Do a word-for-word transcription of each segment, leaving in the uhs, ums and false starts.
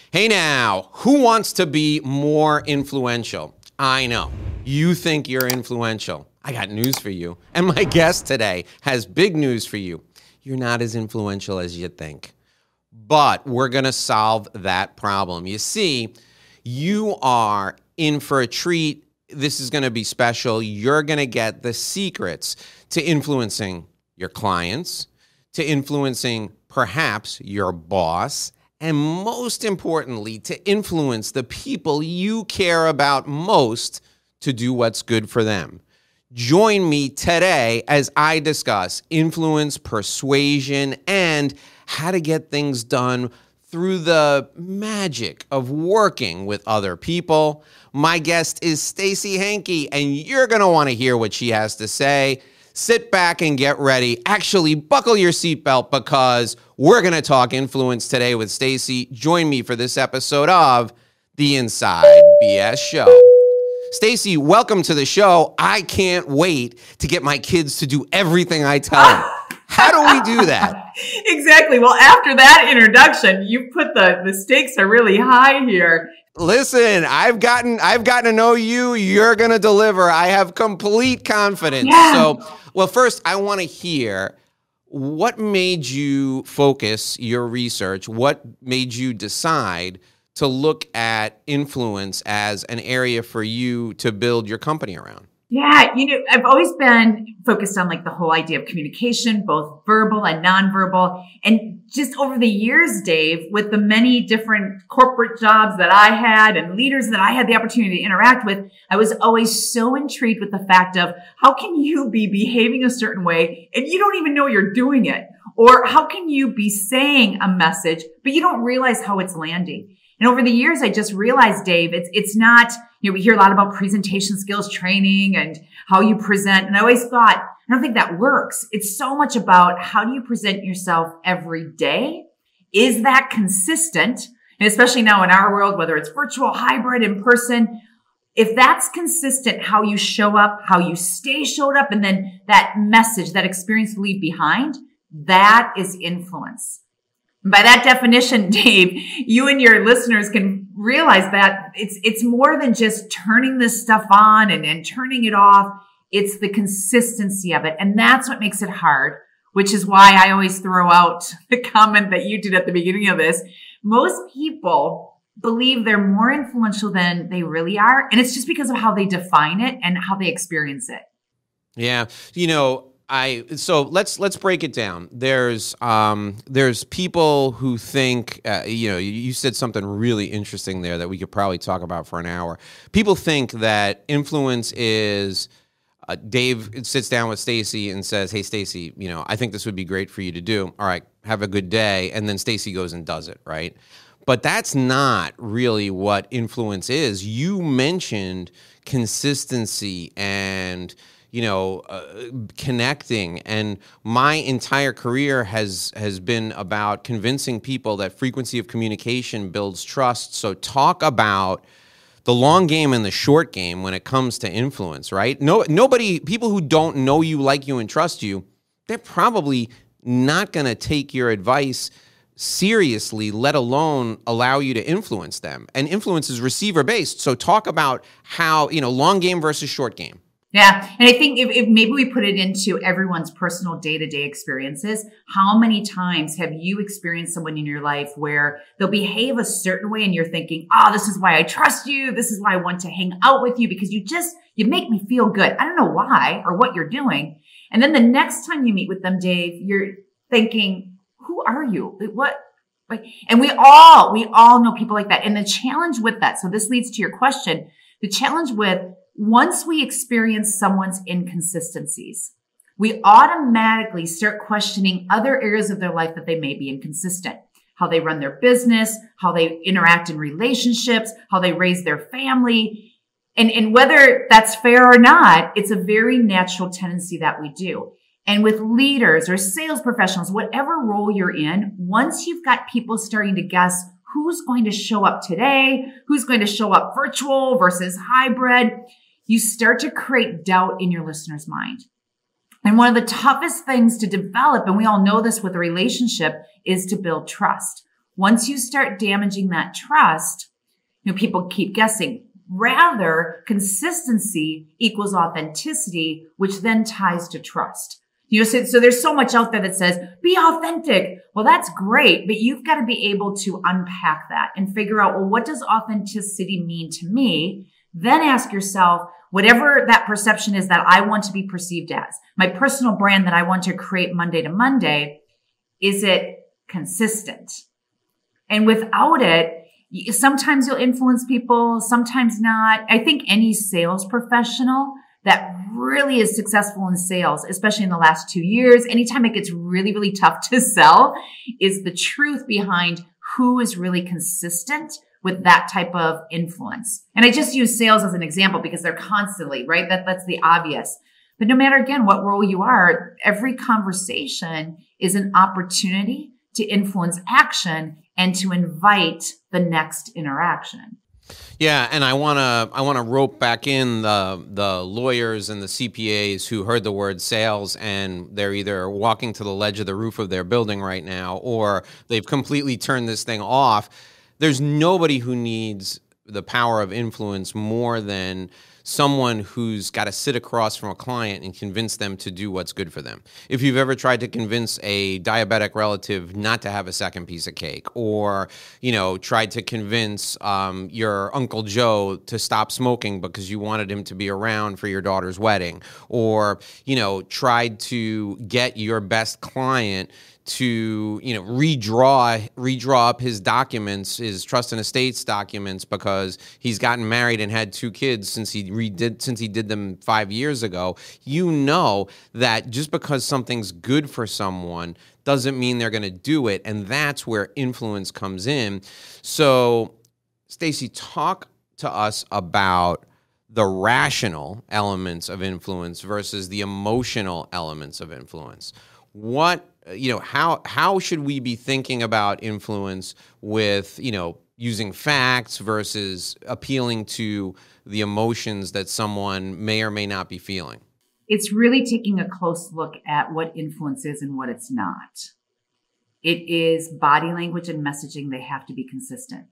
Hey now, who wants to be more influential? I know, you think you're influential. I got news for you. And my guest today has big news for you. You're not as influential as you think. But we're going to solve that problem. You see, you are in for a treat. This is going to be special. You're going to get the secrets to influencing your clients, to influencing perhaps your boss, and most importantly, to influence the people you care about most to do what's good for them. Join me today as I discuss influence, persuasion, and how to get things done through the magic of working with other people. My guest is Stacey Hanke, and you're going to want to hear what she has to say. Sit back and get ready. Actually, buckle your seatbelt because we're going to talk influence today with Stacey. Join me for this episode of The Inside B S Show. Stacey, welcome to the show. I can't wait to get my kids to do everything I tell them. How do we do that? Exactly. Well, after that introduction, you put the, the stakes are really high here. Listen, I've gotten I've gotten to know you. You're going to deliver. I have complete confidence. Yeah. So, well, first, I want to hear what made you focus your research? What made you decide to look at influence as an area for you to build your company around? Yeah, you know, I've always been focused on like the whole idea of communication, both verbal and nonverbal. And just over the years, Dave, with the many different corporate jobs that I had and leaders that I had the opportunity to interact with, I was always so intrigued with the fact of how can you be behaving a certain way and you don't even know you're doing it? Or how can you be saying a message, but you don't realize how it's landing? And over the years, I just realized, Dave, it's, it's not, you know, we hear a lot about presentation skills training and how you present. And I always thought, I don't think that works. It's so much about how do you present yourself every day? Is that consistent? And especially now in our world, whether it's virtual, hybrid, in person, if that's consistent, how you show up, how you stay showed up, and then that message, that experience you leave behind, that is influence. By that definition, Dave, you and your listeners can realize that it's it's more than just turning this stuff on and, and turning it off. It's the consistency of it. And that's what makes it hard, which is why I always throw out the comment that you did at the beginning of this. Most people believe they're more influential than they really are. And it's just because of how they define it and how they experience it. Yeah. You know, I so let's let's break it down. There's um there's people who think uh, you know you, you said something really interesting there that we could probably talk about for an hour. People think that influence is uh, Dave sits down with Stacey and says, "Hey Stacey, you know I think this would be great for you to do. All right, have a good day," and then Stacey goes and does it, right? But that's not really what influence is. You mentioned consistency and you know, uh, connecting. And my entire career has has been about convincing people that frequency of communication builds trust. So talk about the long game and the short game when it comes to influence, right? No, nobody, people who don't know you, like you, and trust you, they're probably not going to take your advice seriously, let alone allow you to influence them. And influence is receiver-based. So talk about how, you know, long game versus short game. Yeah. And I think if, if maybe we put it into everyone's personal day-to-day experiences, how many times have you experienced someone in your life where they'll behave a certain way and you're thinking, oh, this is why I trust you. This is why I want to hang out with you because you just, you make me feel good. I don't know why or what you're doing. And then the next time you meet with them, Dave, you're thinking, who are you? What? Like, and we all, we all know people like that. And the challenge with that, so this leads to your question, the challenge with once we experience someone's inconsistencies, we automatically start questioning other areas of their life that they may be inconsistent. How they run their business, how they interact in relationships, how they raise their family. And, and whether that's fair or not, it's a very natural tendency that we do. And with leaders or sales professionals, whatever role you're in, once you've got people starting to guess who's going to show up today, who's going to show up virtual versus hybrid, you start to create doubt in your listener's mind. And one of the toughest things to develop, and we all know this with a relationship, is to build trust. Once you start damaging that trust, you know, people keep guessing. Rather, consistency equals authenticity, which then ties to trust. You know, so, so there's so much out there that says, be authentic. Well, that's great, but you've got to be able to unpack that and figure out, well, what does authenticity mean to me? Then ask yourself, whatever that perception is that I want to be perceived as, my personal brand that I want to create Monday to Monday, is it consistent? And without it, sometimes you'll influence people, sometimes not. I think any sales professional that really is successful in sales, especially in the last two years, anytime it gets really, really tough to sell, is the truth behind who is really consistent with that type of influence. And I just use sales as an example because they're constantly, right? That, that's the obvious. But no matter, again, what role you are, every conversation is an opportunity to influence action and to invite the next interaction. Yeah, and I want to I want to rope back in the the lawyers and the C P As who heard the word sales and they're either walking to the ledge of the roof of their building right now or they've completely turned this thing off. There's nobody who needs the power of influence more than someone who's got to sit across from a client and convince them to do what's good for them. If you've ever tried to convince a diabetic relative not to have a second piece of cake, or, you know, tried to convince um, your Uncle Joe to stop smoking because you wanted him to be around for your daughter's wedding, or, you know, tried to get your best client to, you know, redraw redraw up his documents, his trust and estates documents, because he's gotten married and had two kids since he redid since he did them five years ago. You know that just because something's good for someone doesn't mean they're going to do it, and that's where influence comes in. So, Stacey, talk to us about the rational elements of influence versus the emotional elements of influence. What You know, how how should we be thinking about influence with, you know, using facts versus appealing to the emotions that someone may or may not be feeling? It's really taking a close look at what influence is and what it's not. It is body language and messaging. They have to be consistent.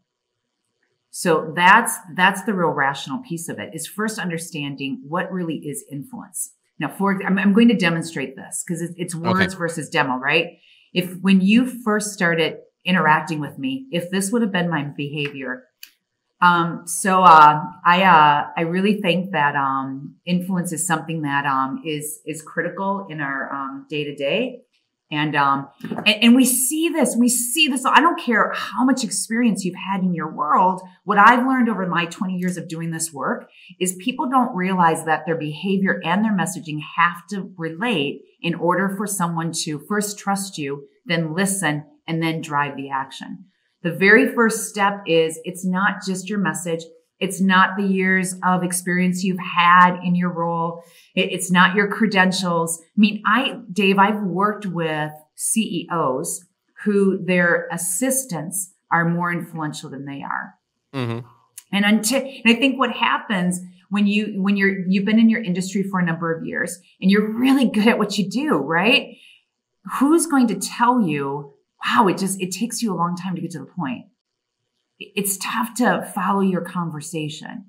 So that's that's the real rational piece of it, is first understanding what really is influence. Now, for I'm, I'm going to demonstrate this because it's, it's words Okay. versus demo, right? If when you first started interacting with me, if this would have been my behavior, um, so uh, I uh, I really think that um, influence is something that um, is is critical in our day to day, and um, and, and we see this, we see this. I don't care how much experience you've had in your world. What I've learned over my twenty years of doing this work is people don't realize that their behavior and their messaging have to relate in order for someone to first trust you, then listen, and then drive the action. The very first step is it's not just your message. It's not the years of experience you've had in your role. It, it's not your credentials. I mean, I, Dave, I've worked with C E Os who their assistants are more influential than they are. Mm-hmm. And until, and I think what happens when you, when you're, you've been in your industry for a number of years and you're really good at what you do, right? Who's going to tell you, wow, it just, it takes you a long time to get to the point. It's tough to follow your conversation.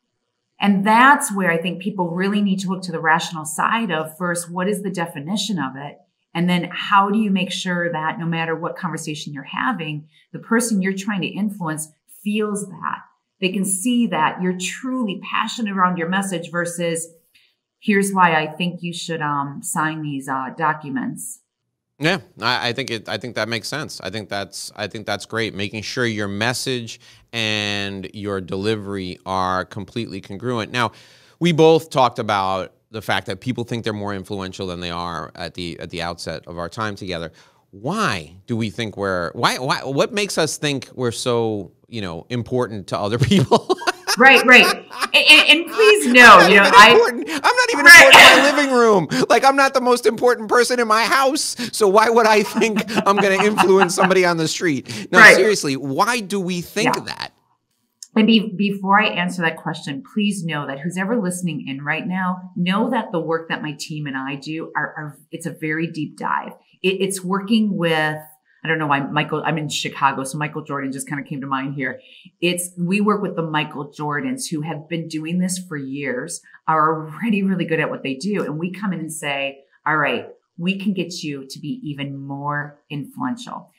And that's where I think people really need to look to the rational side of first, what is the definition of it? And then how do you make sure that no matter what conversation you're having, the person you're trying to influence feels that. They can see that you're truly passionate around your message versus here's why I think you should um, sign these uh, documents. Yeah, I, I think it. I think that makes sense. I think that's. I think that's great. Making sure your message and your delivery are completely congruent. Now, we both talked about the fact that people think they're more influential than they are at the at the outset of our time together. Why do we think we're? Why? Why? What makes us think we're so, you know, important to other people? Right, right. And, and, and please know, you know, I, important. I'm not even right. important in my living room. Like, I'm not the most important person in my house. So why would I think I'm going to influence somebody on the street? No, right. Seriously, why do we think yeah. that? And be, before I answer that question, please know that who's ever listening in right now, know that the work that my team and I do are, are it's a very deep dive. It, it's working with I don't know why Michael, I'm in Chicago, so Michael Jordan just kind of came to mind here. It's, we work with the Michael Jordans who have been doing this for years, are already really good at what they do. And we come in and say, all right, we can get you to be even more influential.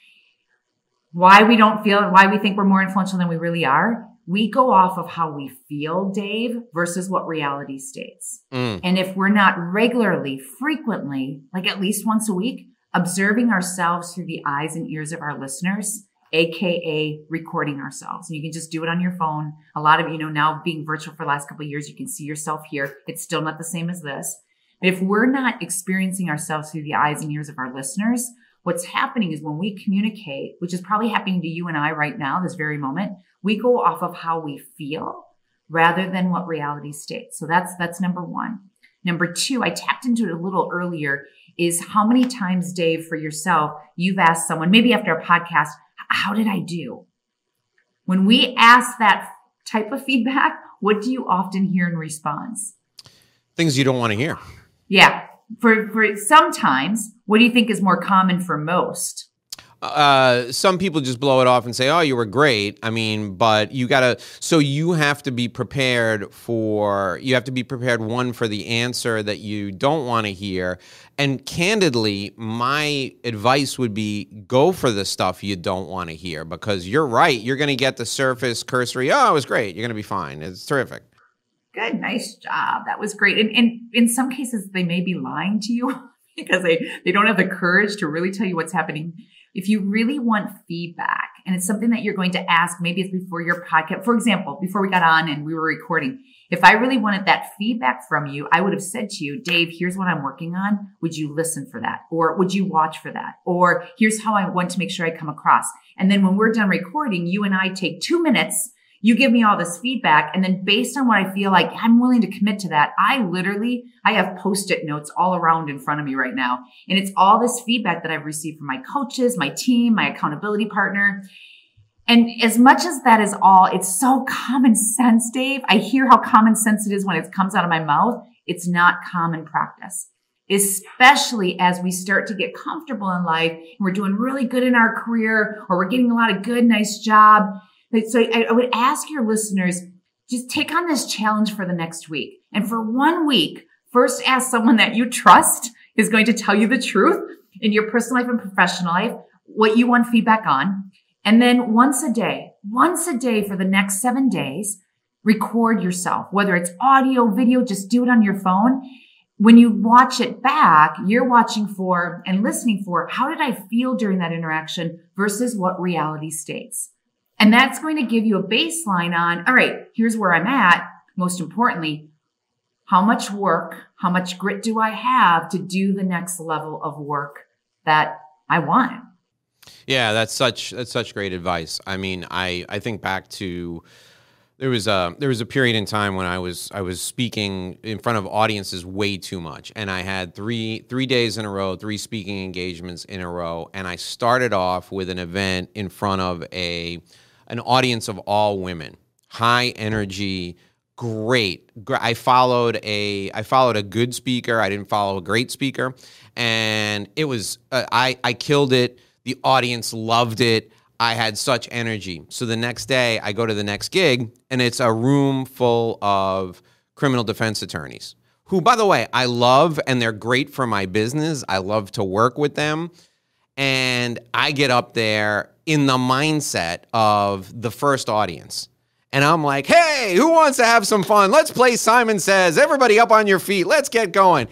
Why we don't feel, why we think we're more influential than we really are, we go off of how we feel, Dave, versus what reality states. Mm. And if we're not regularly, frequently, like at least once a week, observing ourselves through the eyes and ears of our listeners, A K A recording ourselves. And you can just do it on your phone. A lot of, you know, now being virtual for the last couple of years, you can see yourself here. It's still not the same as this. But if we're not experiencing ourselves through the eyes and ears of our listeners, what's happening is when we communicate, which is probably happening to you and I right now, this very moment, we go off of how we feel rather than what reality states. So that's, that's number one. Number two, I tapped into it a little earlier, is how many times, Dave, for yourself, you've asked someone, maybe after a podcast, how did I do? When we ask that type of feedback, what do you often hear in response? Things you don't want to hear. Yeah. For, for sometimes, what do you think is more common for most? Uh, some people just blow it off and say, oh, you were great. I mean, but you gotta, so you have to be prepared for, you have to be prepared, one, for the answer that you don't want to hear. And candidly, my advice would be go for the stuff you don't want to hear, because you're right. You're going to get the surface cursory, oh, it was great. You're going to be fine. It's terrific. Good. Nice job. That was great. And, and in some cases, they may be lying to you because they, they don't have the courage to really tell you what's happening. If you really want feedback, and it's something that you're going to ask, maybe it's before your podcast. For example, before we got on and we were recording, if I really wanted that feedback from you, I would have said to you, Dave, here's what I'm working on. Would you listen for that? Or would you watch for that? Or here's how I want to make sure I come across. And then when we're done recording, you and I take two minutes. You give me all this feedback, and then based on what I feel like I'm willing to commit to that, I literally, I have Post-it notes all around in front of me right now. And it's all this feedback that I've received from my coaches, my team, my accountability partner. And as much as that is all, it's so common sense, Dave. I hear how common sense it is when it comes out of my mouth. It's not common practice, especially as we start to get comfortable in life and we're doing really good in our career, or we're getting a lot of good, nice job. So I would ask your listeners, just take on this challenge for the next week. And for one week, first ask someone that you trust is going to tell you the truth in your personal life and professional life, what you want feedback on. And then once a day, once a day for the next seven days, record yourself, whether it's audio, video, just do it on your phone. When you watch it back, you're watching for and listening for, how did I feel during that interaction versus what reality states? And that's going to give you a baseline on, all right, here's where I'm at. Most importantly, how much work, how much grit do I have to do the next level of work that I want? Yeah, that's such that's such great advice. I mean, I, I think back to there was a there was a period in time when I was I was speaking in front of audiences way too much, and I had three three days in a row, three speaking engagements in a row, and I started off with an event in front of a an audience of all women, high energy, great. I followed a I followed a good speaker. I didn't follow a great speaker, and it was uh, I I killed it. The audience loved it. I had such energy. So the next day, I go to the next gig, and it's a room full of criminal defense attorneys, who, by the way, I love, and they're great for my business. I love to work with them. And I get up there in the mindset of the first audience. And I'm like, hey, who wants to have some fun? Let's play Simon Says. Everybody up on your feet. Let's get going.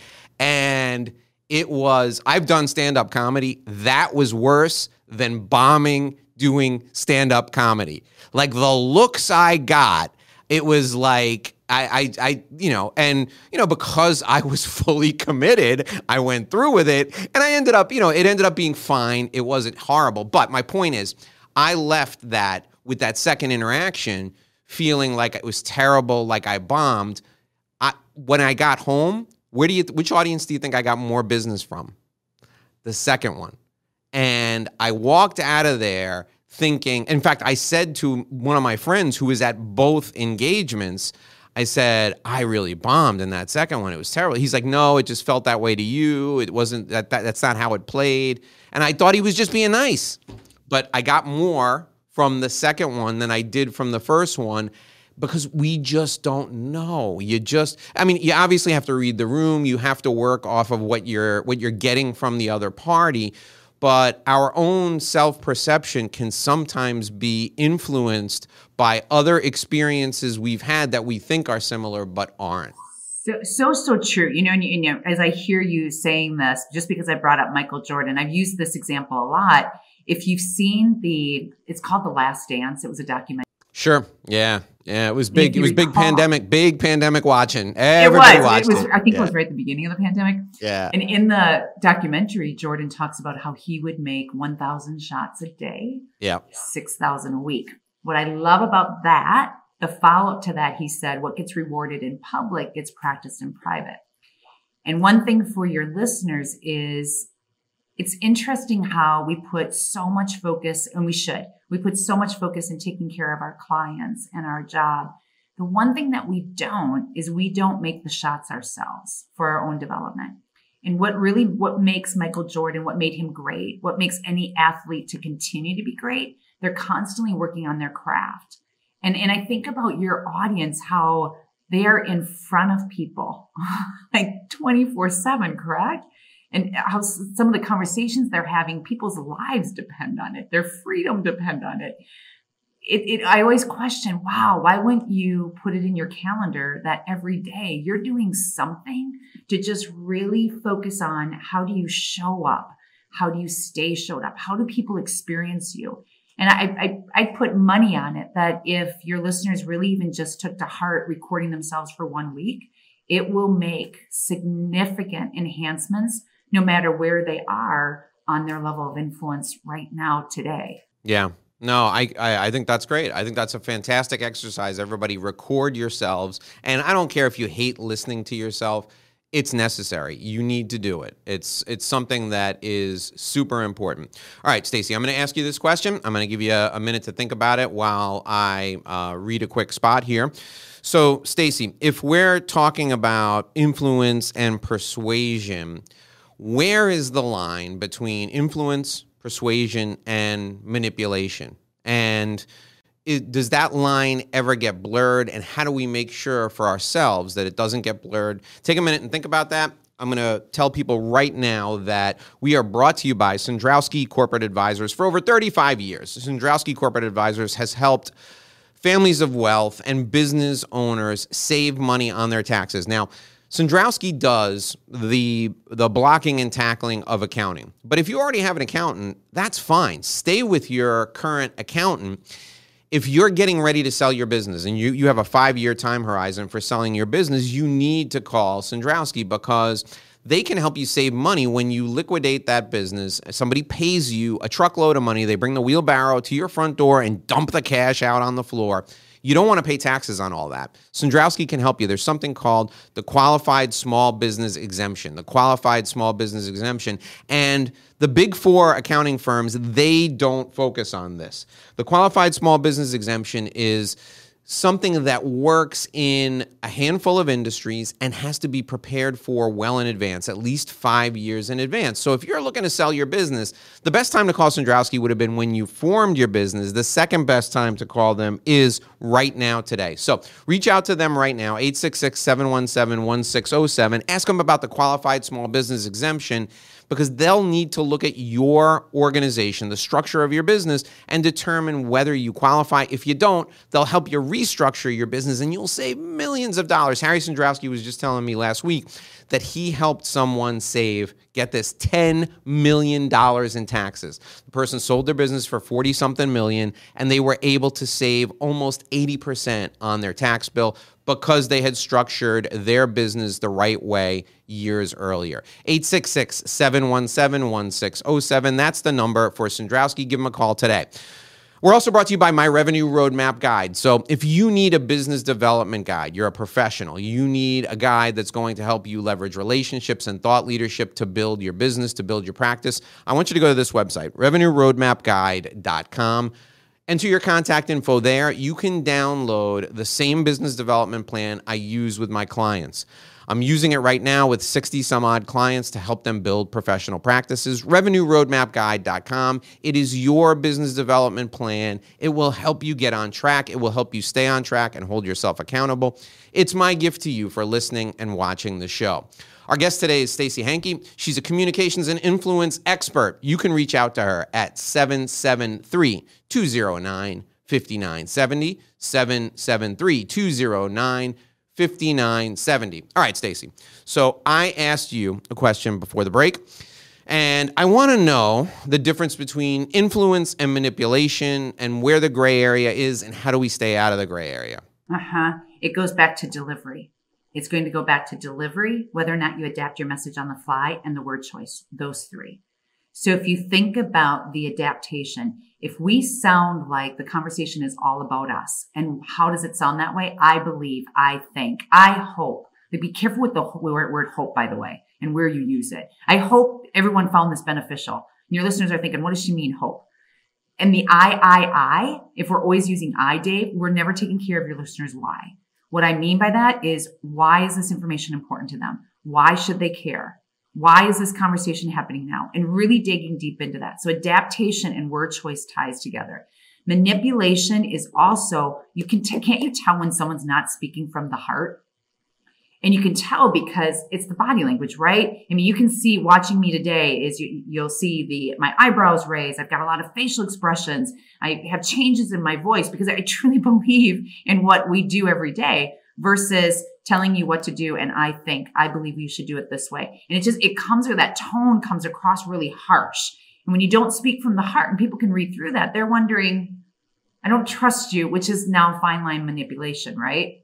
And it was, I've done stand-up comedy. That was worse than bombing doing stand-up comedy. Like the looks I got, it was like, I, I, I, you know, and, you know, because I was fully committed, I went through with it, and I ended up, you know, it ended up being fine. It wasn't horrible. But my point is, I left that with that second interaction feeling like it was terrible, like I bombed. I, when I got home, where do you, which audience do you think I got more business from? The second one. And I walked out of there thinking, in fact, I said to one of my friends who was at both engagements, I said, I really bombed in that second one. It was terrible. He's like, no, it just felt that way to you. It wasn't that, that that's not how it played. And I thought he was just being nice. But I got more from the second one than I did from the first one because we just don't know. You just, I mean, you obviously have to read the room. You have to work off of what you're what you're getting from the other party. But our own self-perception can sometimes be influenced by other experiences we've had that we think are similar but aren't. So, so, so true. You know, and, you know, as I hear you saying this, just because I brought up Michael Jordan, I've used this example a lot. If you've seen the, it's called The Last Dance. It was a documentary. Sure. Yeah. Yeah. It was big. It was big pandemic, big pandemic watching. Everybody it was. watched it. Was, it. I think yeah. it was right at the beginning of the pandemic. Yeah. And in the documentary, Jordan talks about how he would make one thousand shots a day. Yeah. six thousand a week. What I love about that, the follow-up to that, he said, what gets rewarded in public gets practiced in private. And one thing for your listeners is it's interesting how we put so much focus, and we should, we put so much focus in taking care of our clients and our job. The one thing that we don't is we don't make the shots ourselves for our own development. And what really, what makes Michael Jordan, what made him great, what makes any athlete to continue to be great, they're constantly working on their craft. And, and I think about your audience, how they are in front of people like twenty-four seven, correct? And how some of the conversations they're having, people's lives depend on it. Their freedom depend on it. It, it. I always question, wow, why wouldn't you put it in your calendar that every day you're doing something to just really focus on how do you show up? How do you stay showed up? How do people experience you? And I, I, I put money on it that if your listeners really even just took to heart recording themselves for one week, it will make significant enhancements no matter where they are on their level of influence right now today. Yeah. No, I, I I think that's great. I think that's a fantastic exercise. Everybody record yourselves. And I don't care if you hate listening to yourself. It's necessary. You need to do it. It's it's something that is super important. All right, Stacey, I'm going to ask you this question. I'm going to give you a, a minute to think about it while I uh, read a quick spot here. So, Stacey, if we're talking about influence and persuasion, where is the line between influence, persuasion, and manipulation? And it, does that line ever get blurred? And how do we make sure for ourselves that it doesn't get blurred? Take a minute and think about that. I'm going to tell people right now that we are brought to you by Cendrowski Corporate Advisors for over thirty-five years. Cendrowski Corporate Advisors has helped families of wealth and business owners save money on their taxes. Now, Cendrowski does the the blocking and tackling of accounting. But if you already have an accountant, that's fine. Stay with your current accountant. If you're getting ready to sell your business and you, you have a five-year time horizon for selling your business, you need to call Cendrowski because they can help you save money when you liquidate that business. Somebody pays you a truckload of money. They bring the wheelbarrow to your front door and dump the cash out on the floor. You don't want to pay taxes on all that. Cendrowski can help you. There's something called the Qualified Small Business Exemption, the Qualified Small Business Exemption. And the big four accounting firms, they don't focus on this. The Qualified Small Business Exemption is something that works in a handful of industries and has to be prepared for well in advance, at least five years in advance. So if you're looking to sell your business, the best time to call Cendrowski would have been when you formed your business. The second best time to call them is right now today. So reach out to them right now, eight six six, seven one seven, one six zero seven. Ask them about the Qualified Small Business Exemption, because they'll need to look at your organization, the structure of your business, and determine whether you qualify. If you don't, they'll help you restructure your business, and you'll save millions of dollars. Harry Cendrowski was just telling me last week that he helped someone save, get this, ten million dollars in taxes. The person sold their business for forty-something million, and they were able to save almost eighty percent on their tax bill because they had structured their business the right way years earlier. eight six six, seven one seven, one six zero seven. That's the number for Cendrowski. Give them a call today. We're also brought to you by My Revenue Roadmap Guide. So if you need a business development guide, you're a professional, you need a guide that's going to help you leverage relationships and thought leadership to build your business, to build your practice, I want you to go to this website, revenue roadmap guide dot com. Enter your contact info there. You can download the same business development plan I use with my clients. I'm using it right now with sixty some odd clients to help them build professional practices. revenue roadmap guide dot com. It is your business development plan. It will help you get on track. It will help you stay on track and hold yourself accountable. It's my gift to you for listening and watching the show. Our guest today is Stacey Hanke. She's a communications and influence expert. You can reach out to her at seven seven three, two zero nine, five nine seven zero, seven seven three, two zero nine, five nine seven zero. All right, Stacey. So I asked you a question before the break, and I want to know the difference between influence and manipulation and where the gray area is and how do we stay out of the gray area? Uh-huh. It goes back to delivery. It's going to go back to delivery, whether or not you adapt your message on the fly, and the word choice, those three. So if you think about the adaptation, if we sound like the conversation is all about us, and how does it sound that way? I believe, I think, I hope. But be careful with the word hope, by the way, and where you use it. I hope everyone found this beneficial. And your listeners are thinking, what does she mean, hope? And the I, I, I, if we're always using I, Dave, we're never taking care of your listeners' why. What I mean by that is, why is this information important to them? Why should they care? Why is this conversation happening now? And really digging deep into that. So adaptation and word choice ties together. Manipulation is also, you can, t- can't you tell when someone's not speaking from the heart? And you can tell because it's the body language, right? I mean, you can see watching me today is you, you'll see the, my eyebrows raised. I've got a lot of facial expressions. I have changes in my voice because I truly believe in what we do every day versus telling you what to do. And I think, I believe you should do it this way. And it just, it comes where that tone comes across really harsh. And when you don't speak from the heart and people can read through that, they're wondering, I don't trust you, which is now fine line manipulation, right?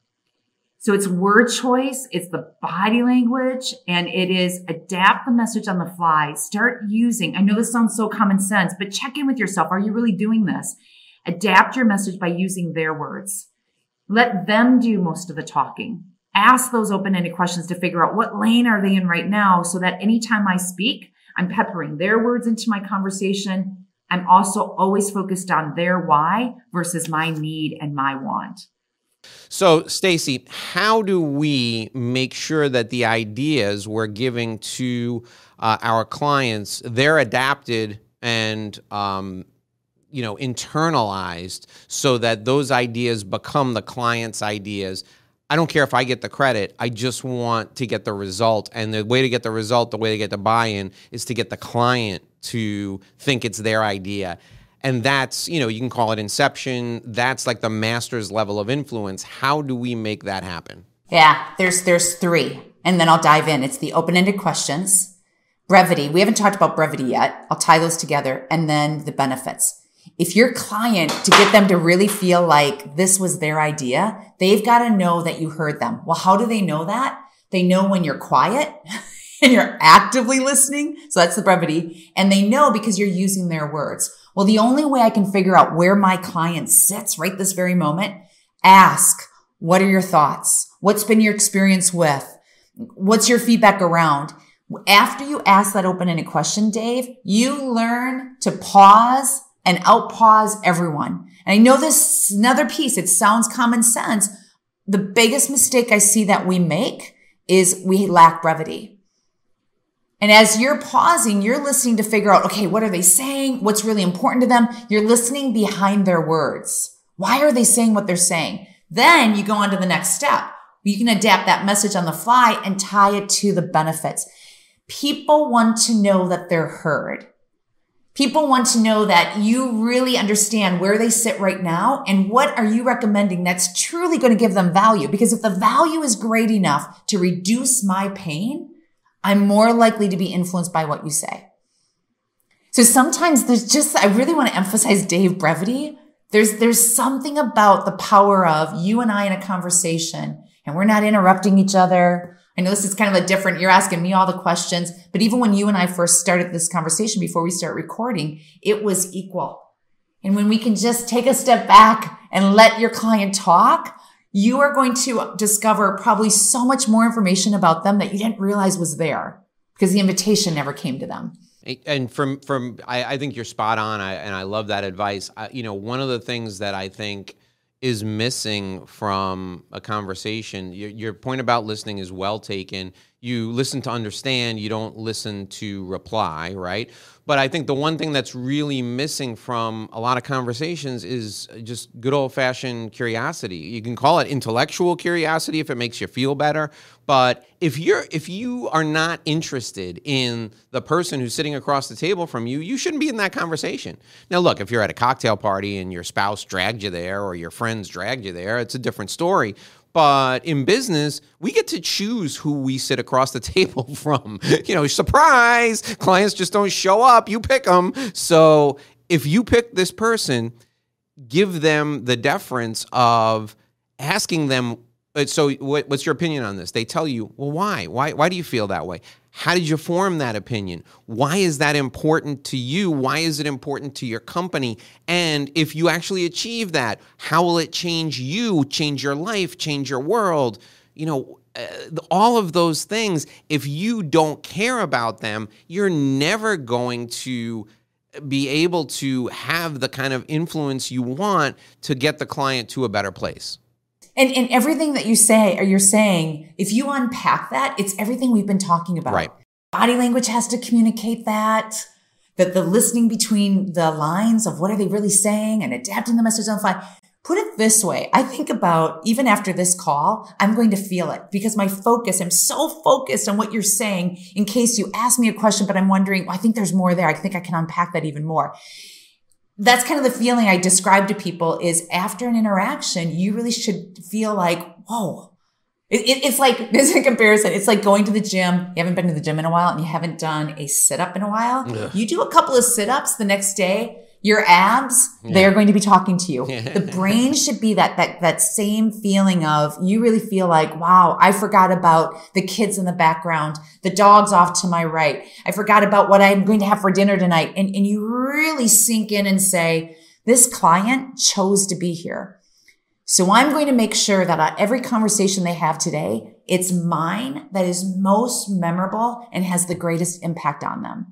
So it's word choice, it's the body language, and it is adapt the message on the fly. Start using, I know this sounds so common sense, but check in with yourself. Are you really doing this? Adapt your message by using their words. Let them do most of the talking. Ask those open-ended questions to figure out what lane are they in right now so that anytime I speak, I'm peppering their words into my conversation. I'm also always focused on their why versus my need and my want. So, Stacey, how do we make sure that the ideas we're giving to uh, our clients, they're adapted and, um, you know, internalized so that those ideas become the client's ideas? I don't care if I get the credit. I just want to get the result. And the way to get the result, the way to get the buy-in is to get the client to think it's their idea. And that's, you know, you can call it inception. That's like the master's level of influence. How do we make that happen? Yeah, there's there's three. And then I'll dive in. It's the open-ended questions, brevity. We haven't talked about brevity yet. I'll tie those together. And then the benefits. If your client, to get them to really feel like this was their idea, they've got to know that you heard them. Well, how do they know that? They know when you're quiet and you're actively listening. So that's the brevity. And they know because you're using their words. Well, the only way I can figure out where my client sits right this very moment, ask, what are your thoughts? What's been your experience with? What's your feedback around? After you ask that open-ended question, Dave, you learn to pause and out-pause everyone. And I know this is another piece. It sounds common sense. The biggest mistake I see that we make is we lack brevity. And as you're pausing, you're listening to figure out, okay, what are they saying? What's really important to them? You're listening behind their words. Why are they saying what they're saying? Then you go on to the next step. You can adapt that message on the fly and tie it to the benefits. People want to know that they're heard. People want to know that you really understand where they sit right now and what are you recommending that's truly going to give them value. Because if the value is great enough to reduce my pain, I'm more likely to be influenced by what you say. So sometimes there's just, I really want to emphasize, Dave, brevity. There's, there's something about the power of you and I in a conversation and we're not interrupting each other. I know this is kind of a different, you're asking me all the questions, but even when you and I first started this conversation before we start recording, it was equal. And when we can just take a step back and let your client talk, you are going to discover probably so much more information about them that you didn't realize was there because the invitation never came to them. And from from I, I think you're spot on, I, and I love that advice. I, you know, one of the things that I think is missing from a conversation, your, your point about listening is well taken. You listen to understand, you don't listen to reply, right? But I think the one thing that's really missing from a lot of conversations is just good old-fashioned curiosity. You can call it intellectual curiosity if it makes you feel better, but if you're if you are not interested in the person who's sitting across the table from you, you shouldn't be in that conversation. Now, look, if you're at a cocktail party and your spouse dragged you there or your friends dragged you there, it's a different story. But in business, we get to choose who we sit across the table from. You know, surprise, clients just don't show up. You pick them. So if you pick this person, give them the deference of asking them, so what, what's your opinion on this? They tell you, well, why? Why, why do you feel that way? How did you form that opinion? Why is that important to you? Why is it important to your company? And if you actually achieve that, how will it change you, change your life, change your world? You know, uh, all of those things, if you don't care about them, you're never going to be able to have the kind of influence you want to get the client to a better place. And, and everything that you say or you're saying, if you unpack that, it's everything we've been talking about. Right. Body language has to communicate that, that the listening between the lines of what are they really saying and adapting the message on the fly. Put it this way. I think about even after this call, I'm going to feel it because my focus, I'm so focused on what you're saying in case you ask me a question, but I'm wondering, well, I think there's more there. I think I can unpack that even more. That's kind of the feeling I describe to people is after an interaction, you really should feel like, whoa, it, it, it's like, there's a comparison. It's like going to the gym. You haven't been to the gym in a while and you haven't done a sit-up in a while. Ugh. You do a couple of sit-ups the next day, your abs, yeah. They're going to be talking to you. The brain should be that, that, that same feeling of you really feel like, wow, I forgot about the kids in the background, the dog's off to my right. I forgot about what I'm going to have for dinner tonight. And, and you really sink in and say, this client chose to be here. So I'm going to make sure that at every conversation they have today, it's mine that is most memorable and has the greatest impact on them.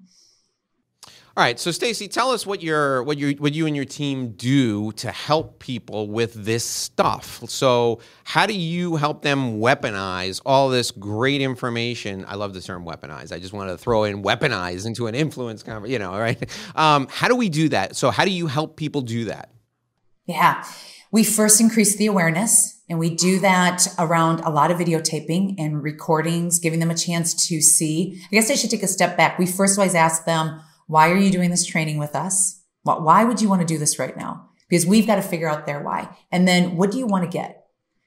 All right, so Stacey, tell us what your what you what you and your team do to help people with this stuff. So, how do you help them weaponize all this great information? I love the term weaponize. I just wanted to throw in weaponize into an influence conversation, you know, right? Um, how do we do that? So, how do you help people do that? Yeah, we first increase the awareness, and we do that around a lot of videotaping and recordings, giving them a chance to see. I guess I should take a step back. We first always ask them, why are you doing this training with us? Why would you want to do this right now? Because we've got to figure out their why. And then what do you want to get?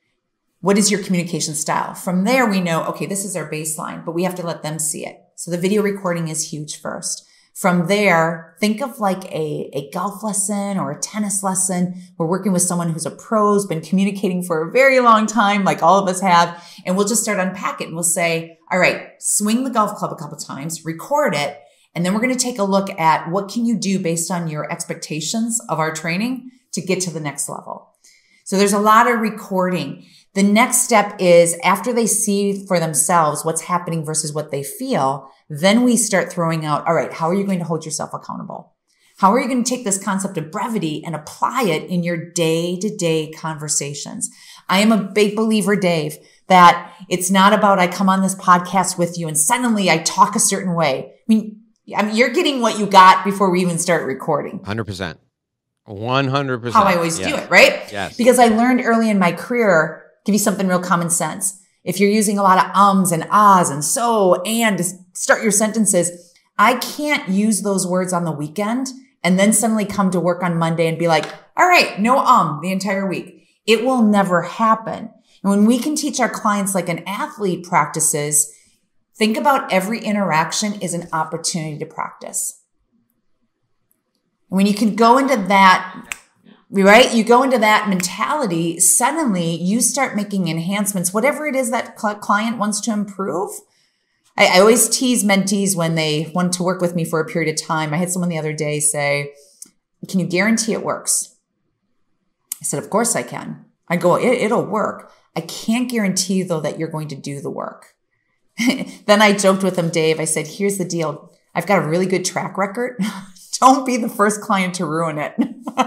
What is your communication style? From there, we know, okay, this is our baseline, but we have to let them see it. So the video recording is huge first. From there, think of like a, a golf lesson or a tennis lesson. We're working with someone who's a pro, who's been communicating for a very long time, like all of us have. And we'll just start unpack it and we'll say, all right, swing the golf club a couple times, record it. And then we're going to take a look at what can you do based on your expectations of our training to get to the next level. So there's a lot of recording. The next step is after they see for themselves what's happening versus what they feel, then we start throwing out, all right, how are you going to hold yourself accountable? How are you going to take this concept of brevity and apply it in your day-to-day conversations? I am a big believer, Dave, that it's not about I come on this podcast with you and suddenly I talk a certain way. I mean, I mean, you're getting what you got before we even start recording. one hundred percent. one hundred percent. How I always yes. do it, right? Yes. Because I learned early in my career, give you something real common sense. If you're using a lot of ums and ahs and so and to start your sentences, I can't use those words on the weekend and then suddenly come to work on Monday and be like, all right, no um the entire week. It will never happen. And when we can teach our clients like an athlete practices, think about every interaction is an opportunity to practice. When you can go into that, right? You go into that mentality, suddenly you start making enhancements, whatever it is that client wants to improve. I, I always tease mentees when they want to work with me for a period of time. I had someone the other day say, can you guarantee it works? I said, of course I can. I go, it, it'll work. I can't guarantee though that you're going to do the work. Then I joked with him, Dave. I said, here's the deal. I've got a really good track record. Don't be the first client to ruin it.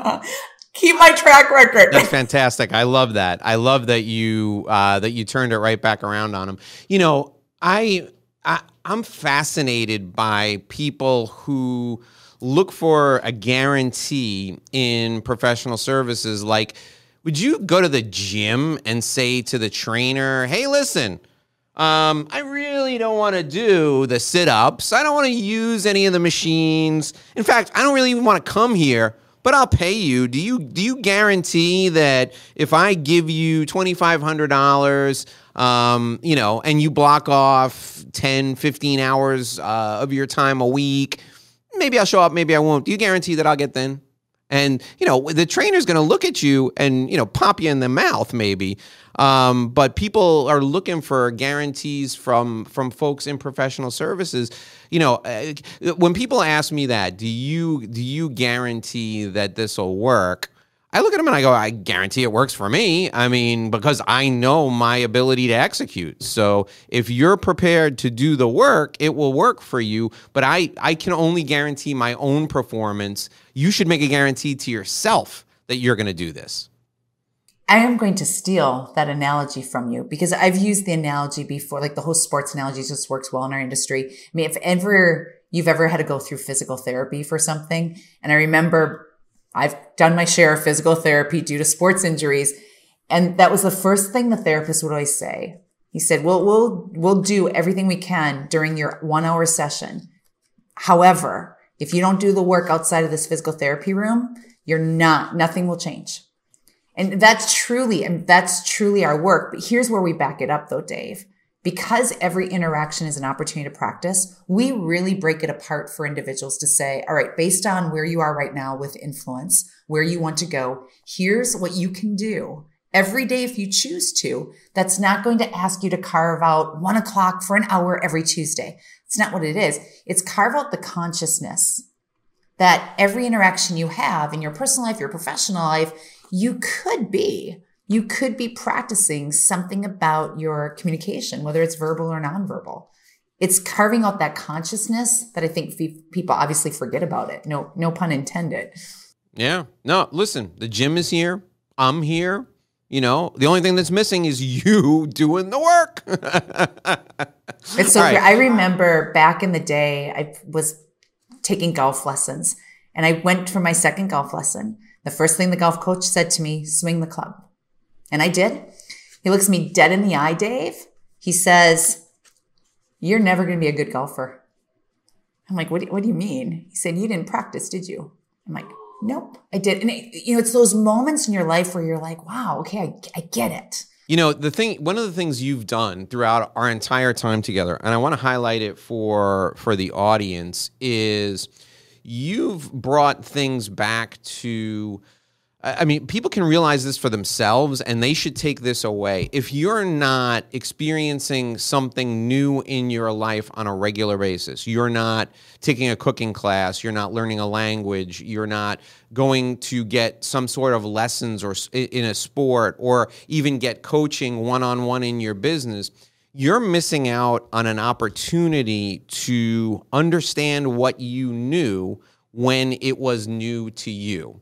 Keep my track record. That's fantastic. I love that. I love that you uh, that you turned it right back around on them. You know, I, I I'm fascinated by people who look for a guarantee in professional services. Like, would you go to the gym and say to the trainer, "Hey, listen, um, I really don't want to do the sit-ups. I don't want to use any of the machines. In fact, I don't really even want to come here, but I'll pay you. Do you do you guarantee that if I give you twenty-five hundred dollars, um, you know, and you block off ten, fifteen hours uh, of your time a week, maybe I'll show up, maybe I won't. Do you guarantee that I'll get then?" And, you know, the trainer's going to look at you and, you know, pop you in the mouth maybe. Um, but people are looking for guarantees from from folks in professional services. You know, uh, when people ask me that, do you do you guarantee that this will work? I look at them and I go, I guarantee it works for me. I mean, because I know my ability to execute. So if you're prepared to do the work, it will work for you. But I, I can only guarantee my own performance. You should make a guarantee to yourself that you're going to do this. I am going to steal that analogy from you because I've used the analogy before, like the whole sports analogy just works well in our industry. I mean, if ever you've ever had to go through physical therapy for something, and I remember I've done my share of physical therapy due to sports injuries. And that was the first thing the therapist would always say. He said, well, we'll, we'll do everything we can during your one hour session. However, if you don't do the work outside of this physical therapy room, you're not, nothing will change. And that's truly, and that's truly our work. But here's where we back it up though, Dave. Because every interaction is an opportunity to practice, we really break it apart for individuals to say, all right, based on where you are right now with influence, where you want to go, here's what you can do every day if you choose to. That's not going to ask you to carve out one o'clock for an hour every Tuesday. It's not what it is. It's carve out the consciousness that every interaction you have in your personal life, your professional life, you could be You could be practicing something about your communication, whether it's verbal or nonverbal. It's carving out that consciousness that I think people obviously forget about it. No, no pun intended. Yeah. No, listen, the gym is here. I'm here. You know, the only thing that's missing is you doing the work. It's so right. great. I remember back in the day, I was taking golf lessons and I went for my second golf lesson. The first thing the golf coach said to me, swing the club. And I did. He looks me dead in the eye, Dave. He says, you're never going to be a good golfer. I'm like, what do, what do you mean? He said, you didn't practice, did you? I'm like, nope, I did. And it, you know, it's those moments in your life where you're like, wow, okay, I, I get it. You know, the thing, one of the things you've done throughout our entire time together, and I want to highlight it for, for the audience, is you've brought things back to, I mean, people can realize this for themselves and they should take this away. If you're not experiencing something new in your life on a regular basis, you're not taking a cooking class, you're not learning a language, you're not going to get some sort of lessons or in a sport or even get coaching one-on-one in your business, you're missing out on an opportunity to understand what you knew when it was new to you.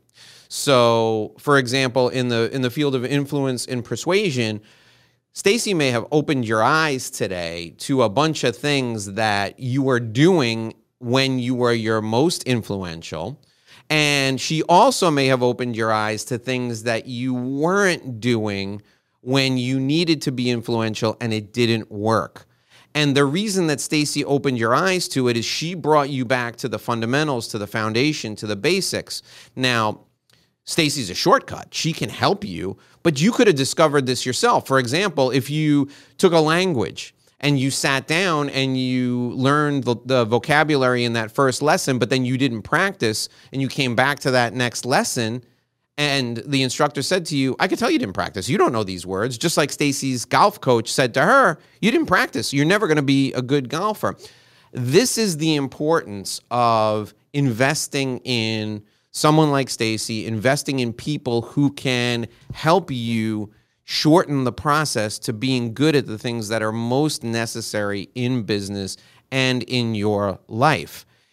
So, for example, in the in the field of influence and persuasion, Stacey may have opened your eyes today to a bunch of things that you were doing when you were your most influential. And she also may have opened your eyes to things that you weren't doing when you needed to be influential and it didn't work. And the reason that Stacey opened your eyes to it is she brought you back to the fundamentals, to the foundation, to the basics. Now, Stacey's a shortcut. She can help you, but you could have discovered this yourself. For example, if you took a language and you sat down and you learned the, the vocabulary in that first lesson, but then you didn't practice and you came back to that next lesson and the instructor said to you, I could tell you didn't practice. You don't know these words. Just like Stacey's golf coach said to her, you didn't practice. You're never going to be a good golfer. This is the importance of investing in someone like Stacey, investing in people who can help you shorten the process to being good at the things that are most necessary in business and in your life.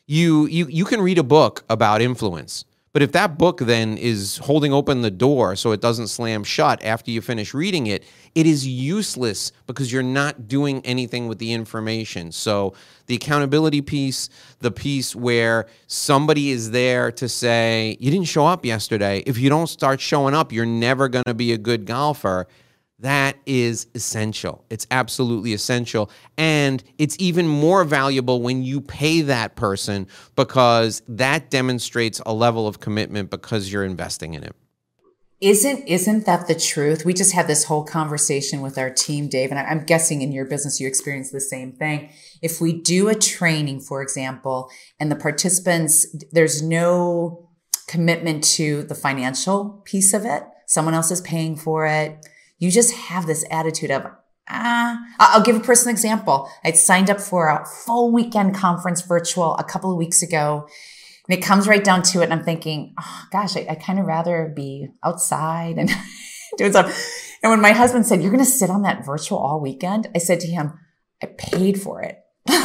You, you, you can read a book about influence, but if that book then is holding open the door so it doesn't slam shut after you finish reading it, it is useless because you're not doing anything with the information. So the accountability piece, the piece where somebody is there to say, you didn't show up yesterday. If you don't start showing up, you're never going to be a good golfer. That is essential. It's absolutely essential. And it's even more valuable when you pay that person because that demonstrates a level of commitment because you're investing in it. Isn't, isn't that the truth? We just had this whole conversation with our team, Dave, and I'm guessing in your business, you experience the same thing. If we do a training, for example, and the participants, there's no commitment to the financial piece of it, someone else is paying for it. You just have this attitude of, ah, I'll give a personal example. I signed up for a full weekend conference virtual a couple of weeks ago. And it comes right down to it. And I'm thinking, oh, gosh, I, I kind of rather be outside and doing stuff. And when my husband said, you're going to sit on that virtual all weekend, I said to him, I paid for it.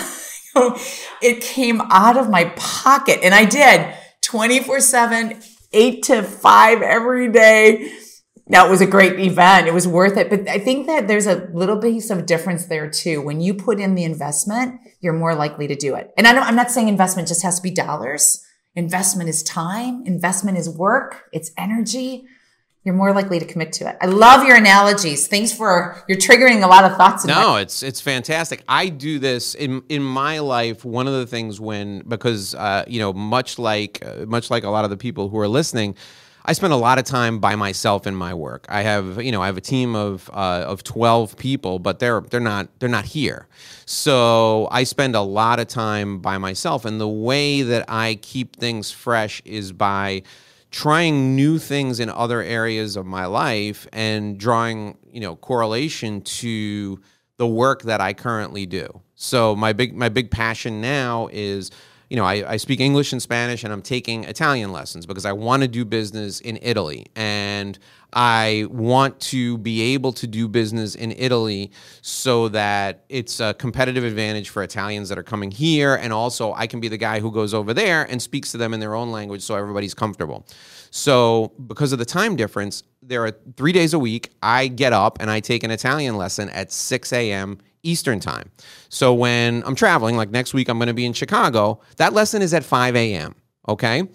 It came out of my pocket. And I did twenty-four seven, eight to five every day. Now, it was a great event. It was worth it. But I think that there's a little piece of difference there too. When you put in the investment, you're more likely to do it. And I don't, I'm not saying investment just has to be dollars. Investment is time. Investment is work. It's energy. You're more likely to commit to it. I love your analogies. Thanks for, you're triggering a lot of thoughts. In no, my- it's it's fantastic. I do this in in my life. One of the things when, because, uh, you know, much like, uh, much like a lot of the people who are listening, I spend a lot of time by myself in my work. I have, you know, I have a team of uh, of twelve people, but they're they're not they're not here. So I spend a lot of time by myself, and the way that I keep things fresh is by trying new things in other areas of my life and drawing, you know, correlation to the work that I currently do. So my big my big passion now is, you know, I, I speak English and Spanish, and I'm taking Italian lessons because I want to do business in Italy. And I want to be able to do business in Italy so that it's a competitive advantage for Italians that are coming here. And also I can be the guy who goes over there and speaks to them in their own language so everybody's comfortable. So because of the time difference, there are three days a week, I get up and I take an Italian lesson at six a.m. Eastern time. So when I'm traveling, like next week I'm going to be in Chicago, that lesson is at five a.m., okay?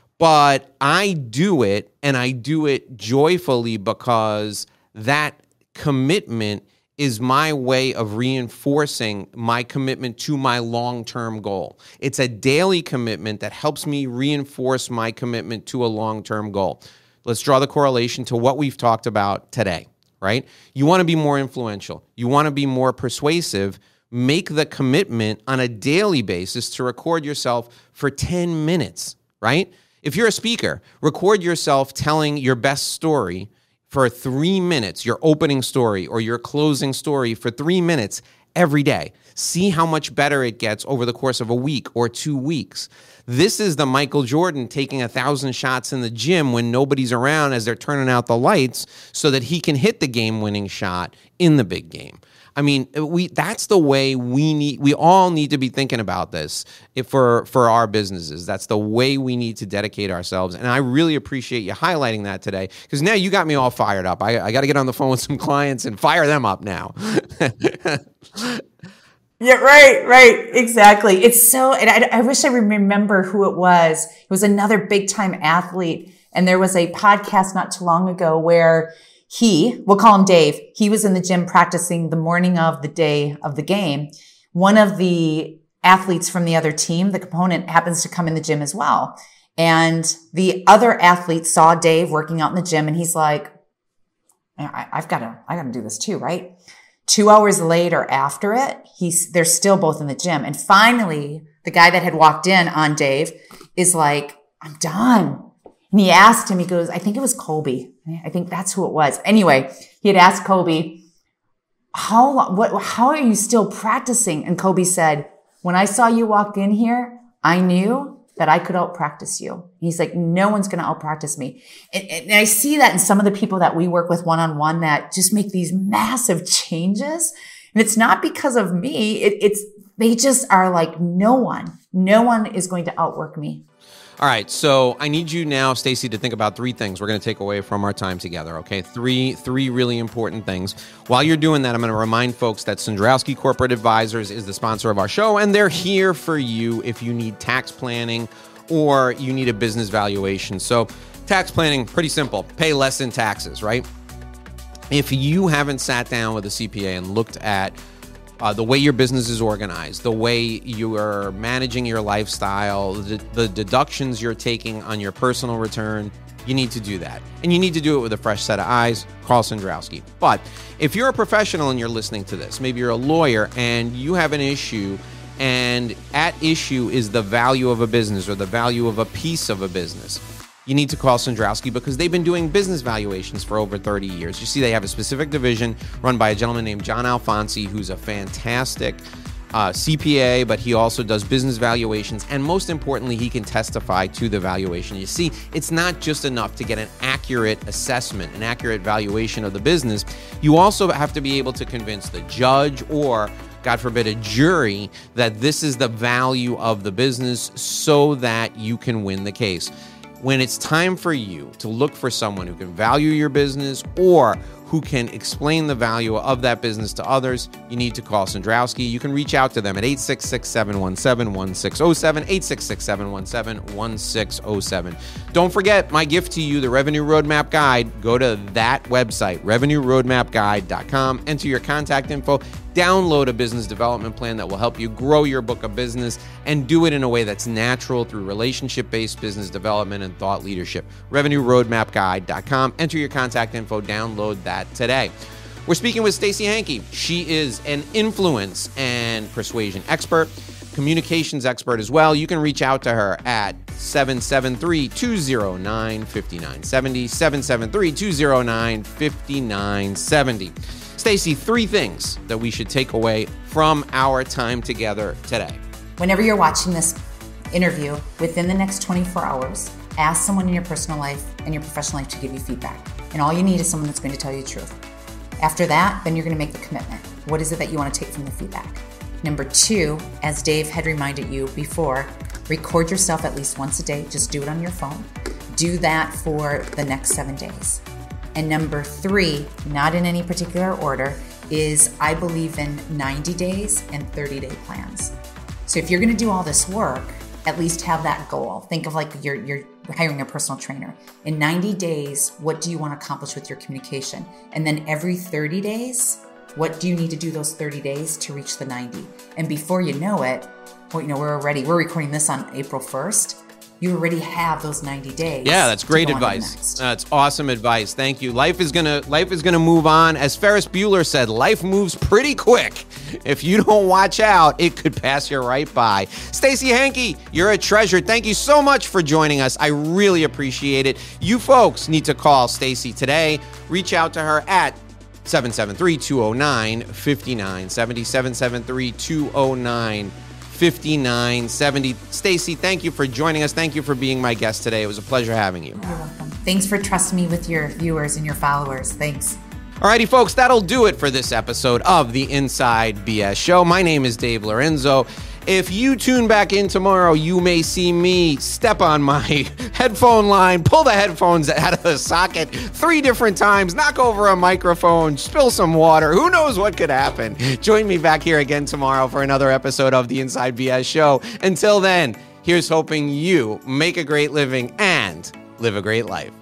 But I do it, and I do it joyfully because that commitment is my way of reinforcing my commitment to my long-term goal. It's a daily commitment that helps me reinforce my commitment to a long-term goal. Let's draw the correlation to what we've talked about today, right? You want to be more influential. You want to be more persuasive. Make the commitment on a daily basis to record yourself for ten minutes, right? If you're a speaker, record yourself telling your best story for three minutes, your opening story or your closing story for three minutes every day. See how much better it gets over the course of a week or two weeks. This is the Michael Jordan taking a thousand shots in the gym when nobody's around as they're turning out the lights so that he can hit the game-winning shot in the big game. I mean, we that's the way we need, we all need to be thinking about this if for, for our businesses. That's the way we need to dedicate ourselves. And I really appreciate you highlighting that today because now you got me all fired up. I, I got to get on the phone with some clients and fire them up now. Yeah, right, right. Exactly. It's so, and I, I wish I remember who it was. It was another big time athlete. And there was a podcast not too long ago where he, we'll call him Dave, he was in the gym practicing the morning of the day of the game. One of the athletes from the other team, the component, happens to come in the gym as well. And the other athlete saw Dave working out in the gym and he's like, I, I've got to, I got to do this too, right? Two hours later after it, he's, they're still both in the gym. And finally, the guy that had walked in on Dave is like, I'm done. And he asked him, he goes, I think it was Colby. I think that's who it was. Anyway, he had asked Colby, how long, what, how are you still practicing? And Colby said, when I saw you walk in here, I knew that I could out-practice you. He's like, no one's going to out-practice me. And, and I see that in some of the people that we work with one-on-one that just make these massive changes. And it's not because of me. It, it's they just are like, no one, no one is going to outwork me. All right, so I need you now, Stacey, to think about three things we're going to take away from our time together, okay? Three three really important things. While you're doing that, I'm going to remind folks that Cendrowski Corporate Advisors is the sponsor of our show, and they're here for you if you need tax planning or you need a business valuation. So tax planning, pretty simple. Pay less in taxes, right? If you haven't sat down with a C P A and looked at Uh, the way your business is organized, the way you are managing your lifestyle, the, the deductions you're taking on your personal return, you need to do that. And you need to do it with a fresh set of eyes. Call Cendrowski. But if you're a professional and you're listening to this, maybe you're a lawyer and you have an issue, and at issue is the value of a business or the value of a piece of a business, you need to call Cendrowski because they've been doing business valuations for over thirty years. You see, they have a specific division run by a gentleman named John Alfonsi, who's a fantastic uh, C P A, but he also does business valuations. And most importantly, he can testify to the valuation. You see, it's not just enough to get an accurate assessment, an accurate valuation of the business. You also have to be able to convince the judge or, God forbid, a jury that this is the value of the business so that you can win the case. When it's time for you to look for someone who can value your business or who can explain the value of that business to others, you need to call Cendrowski. You can reach out to them at eight six six, seven one seven, one six zero seven, eight six six, seven one seven, one six zero seven. Don't forget my gift to you, the Revenue Roadmap Guide. Go to that website, revenue roadmap guide dot com, enter your contact info, download a business development plan that will help you grow your book of business and do it in a way that's natural through relationship-based business development and thought leadership. revenue roadmap guide dot com. Enter your contact info, download that today. We're speaking with Stacey Hanke. She is an influence and persuasion expert, communications expert as well. You can reach out to her at seven seven three, two zero nine, five nine seven zero, seven seven three, two zero nine, five nine seven zero. Stacey, three things that we should take away from our time together today. Whenever you're watching this interview, within the next twenty-four hours, ask someone in your personal life and your professional life to give you feedback. And all you need is someone that's going to tell you the truth. After that, then you're going to make the commitment. What is it that you want to take from the feedback? Number two, as Dave had reminded you before, record yourself at least once a day. Just do it on your phone. Do that for the next seven days. And number three, not in any particular order, is I believe in ninety days and thirty-day plans. So if you're going to do all this work, at least have that goal. Think of like you're, you're hiring a personal trainer. In ninety days, what do you want to accomplish with your communication? And then every thirty days, what do you need to do those thirty days to reach the ninety? And before you know it, well, you know, we're already, we're recording this on April first. You already have those ninety days. Yeah, that's great advice. That's awesome advice. Thank you. Life is gonna life is gonna move on. As Ferris Bueller said, life moves pretty quick. If you don't watch out, it could pass you right by. Stacey Hanke, you're a treasure. Thank you so much for joining us. I really appreciate it. You folks need to call Stacey today. Reach out to her at seven seven three, two zero nine, five nine seven zero, seven seven three, two zero nine, five nine seven zero. Stacey, thank you for joining us. Thank you for being my guest today. It was a pleasure having you. You're welcome. Thanks for trusting me with your viewers and your followers. Thanks. Alrighty, folks, that'll do it for this episode of the Inside B S Show. My name is Dave Lorenzo. If you tune back in tomorrow, you may see me step on my headphone line, pull the headphones out of the socket three different times, knock over a microphone, spill some water. Who knows what could happen? Join me back here again tomorrow for another episode of the Inside B S Show. Until then, here's hoping you make a great living and live a great life.